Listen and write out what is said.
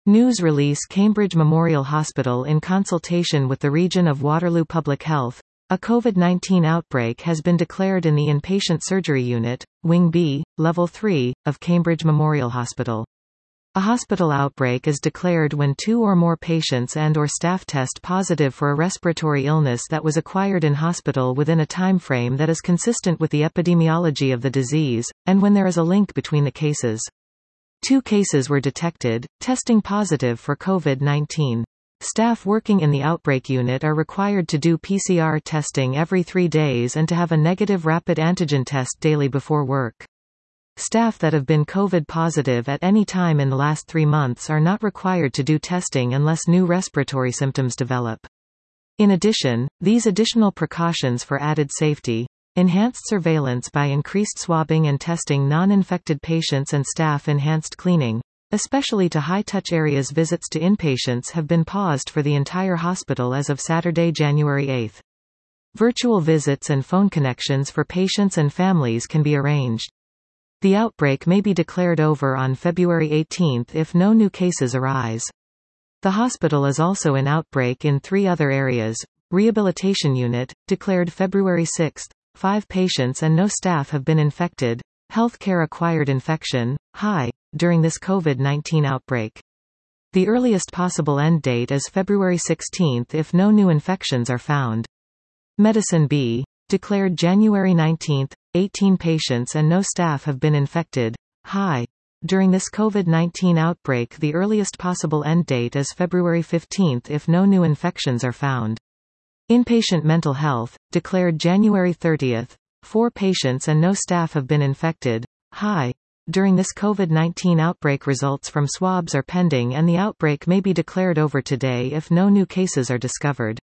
News release Cambridge Memorial Hospital in consultation with the region of Waterloo Public Health. A COVID-19 outbreak has been declared in the Inpatient Surgery Unit, Wing B, Level 3, of Cambridge Memorial Hospital. A hospital outbreak is declared when 2 or more patients and/or staff test positive for a respiratory illness that was acquired in hospital within a time frame that is consistent with the epidemiology of the disease, and when there is a link between the cases. 2 cases were detected, testing positive for COVID-19. Staff working in the outbreak unit are required to do PCR testing every 3 days and to have a negative rapid antigen test daily before work. Staff that have been COVID positive at any time in the last 3 months are not required to do testing unless new respiratory symptoms develop. In addition, these additional precautions for added safety: enhanced surveillance by increased swabbing and testing non-infected patients and staff, enhanced cleaning, especially to high-touch areas. Visits to inpatients have been paused for the entire hospital as of Saturday, January 8. Virtual visits and phone connections for patients and families can be arranged. The outbreak may be declared over on February 18 if no new cases arise. The hospital is also in outbreak in 3 other areas. Rehabilitation unit, declared February 6. 5 patients and no staff have been infected. Healthcare acquired infection, high, during this COVID-19 outbreak. The earliest possible end date is February 16 if no new infections are found. Medicine B, declared January 19. 18 patients and no staff have been infected, high. During this COVID-19 outbreak, the earliest possible end date is February 15 if no new infections are found. Inpatient mental health, declared January 30. 4 patients and no staff have been infected, high. During this COVID-19 outbreak, results from swabs are pending and the outbreak may be declared over today if no new cases are discovered.